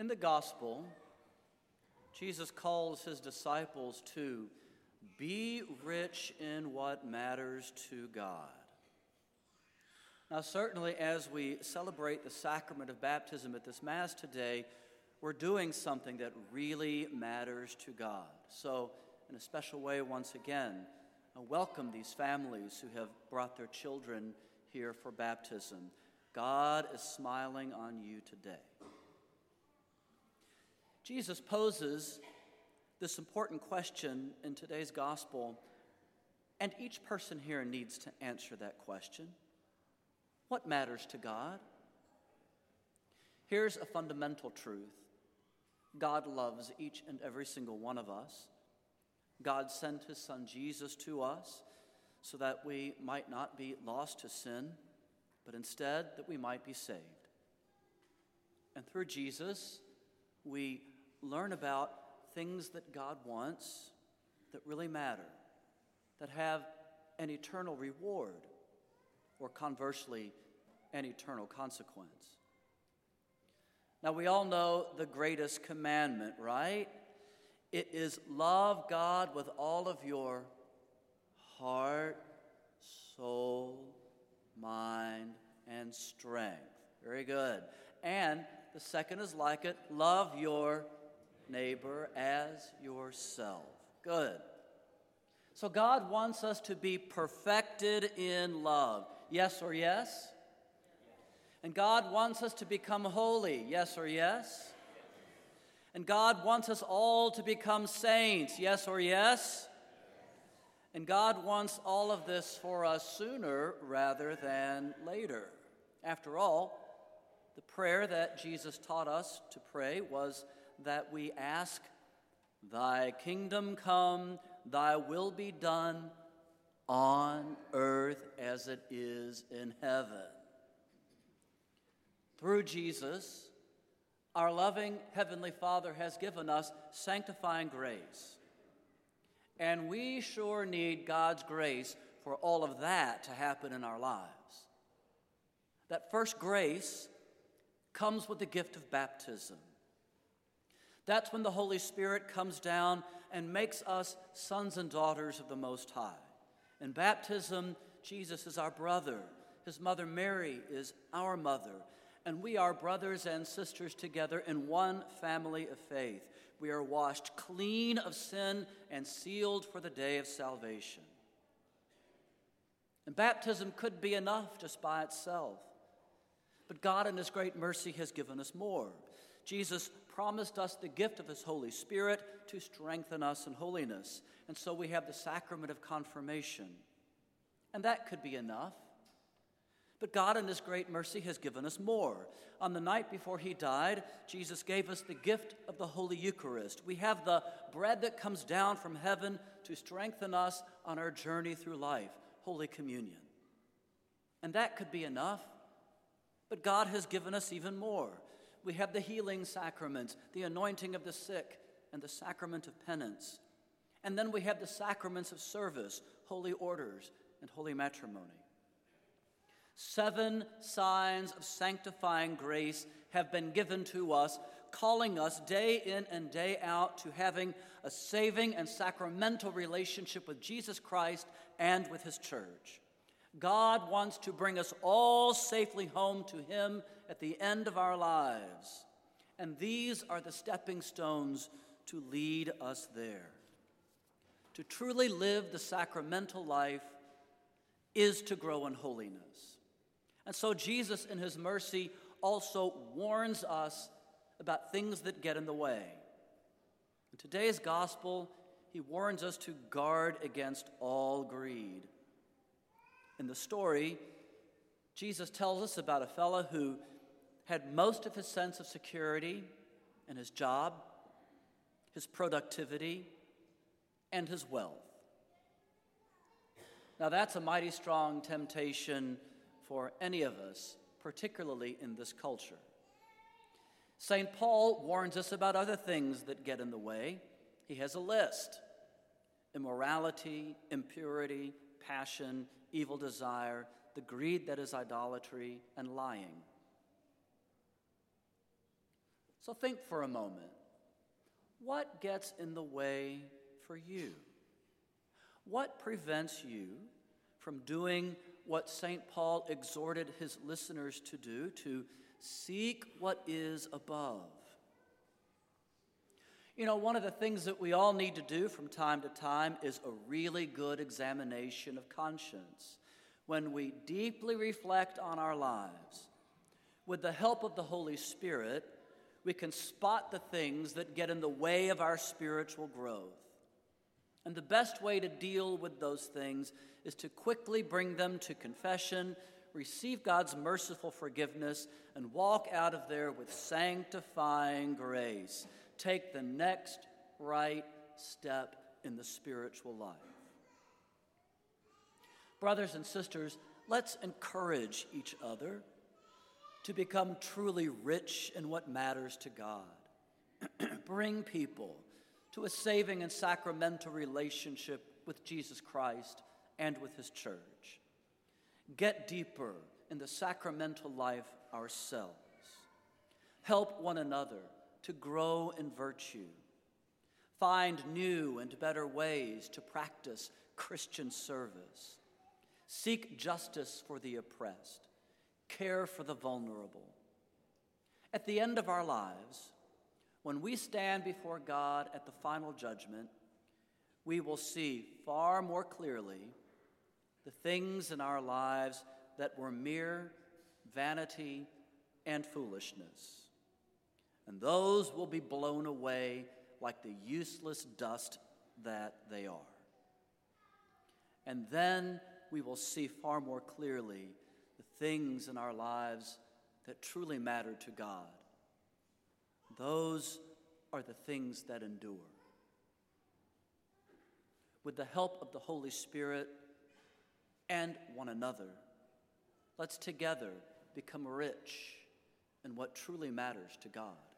In the gospel, Jesus calls his disciples to be rich in what matters to God. Now, certainly as we celebrate the sacrament of baptism at this Mass today, we're doing something that really matters to God. So, in a special way, once again, I welcome these families who have brought their children here for baptism. God is smiling on you today. Jesus poses this important question in today's gospel, and each person here needs to answer that question. What matters to God? Here's a fundamental truth. God loves each and every single one of us. God sent his Son Jesus to us so that we might not be lost to sin, but instead that we might be saved. And through Jesus, we learn about things that God wants that really matter, that have an eternal reward, or conversely, an eternal consequence. Now, we all know the greatest commandment, right? It is love God with all of your heart, soul, mind, and strength. Very good. And the second is like it, love your neighbor as yourself. Good. So God wants us to be perfected in love. Yes or yes? And God wants us to become holy. Yes or yes? And God wants us all to become saints. Yes or yes? And God wants all of this for us sooner rather than later. After all, the prayer that Jesus taught us to pray was that we ask, "Thy kingdom come, thy will be done on earth as it is in heaven." Through Jesus, our loving Heavenly Father has given us sanctifying grace. And we sure need God's grace for all of that to happen in our lives. That first grace comes with the gift of baptism. That's when the Holy Spirit comes down and makes us sons and daughters of the Most High. In baptism, Jesus is our brother. His mother Mary is our mother. And we are brothers and sisters together in one family of faith. We are washed clean of sin and sealed for the day of salvation. And baptism could be enough just by itself. But God in his great mercy has given us more. Jesus promised us the gift of his Holy Spirit to strengthen us in holiness. And so we have the sacrament of confirmation. And that could be enough. But God in his great mercy has given us more. On the night before he died, Jesus gave us the gift of the Holy Eucharist. We have the bread that comes down from heaven to strengthen us on our journey through life, Holy Communion. And that could be enough. But God has given us even more. We have the healing sacraments, the anointing of the sick, and the sacrament of penance. And then we have the sacraments of service, holy orders, and holy matrimony. 7 signs of sanctifying grace have been given to us, calling us day in and day out to having a saving and sacramental relationship with Jesus Christ and with his church. God wants to bring us all safely home to him at the end of our lives. And these are the stepping stones to lead us there. To truly live the sacramental life is to grow in holiness. And so Jesus, in his mercy, also warns us about things that get in the way. In today's gospel, he warns us to guard against all greed. In the story, Jesus tells us about a fellow who had most of his sense of security in his job, his productivity, and his wealth. Now that's a mighty strong temptation for any of us, particularly in this culture. St. Paul warns us about other things that get in the way. He has a list: immorality, impurity, passion, evil desire, the greed that is idolatry, and lying. So think for a moment. What gets in the way for you? What prevents you from doing what St. Paul exhorted his listeners to do, to seek what is above? You know, one of the things that we all need to do from time to time is a really good examination of conscience. When we deeply reflect on our lives, with the help of the Holy Spirit, we can spot the things that get in the way of our spiritual growth. And the best way to deal with those things is to quickly bring them to confession, receive God's merciful forgiveness, and walk out of there with sanctifying grace. Take the next right step in the spiritual life. Brothers and sisters, let's encourage each other to become truly rich in what matters to God. Bring people to a saving and sacramental relationship with Jesus Christ and with his church. Get deeper in the sacramental life ourselves. Help one another to grow in virtue. Find new and better ways to practice Christian service. Seek justice for the oppressed. Care for the vulnerable. At the end of our lives, when we stand before God at the final judgment, we will see far more clearly the things in our lives that were mere vanity and foolishness. And those will be blown away like the useless dust that they are. And then we will see far more clearly the things in our lives that truly matter to God. Those are the things that endure. With the help of the Holy Spirit and one another, let's together become rich in what truly matters to God.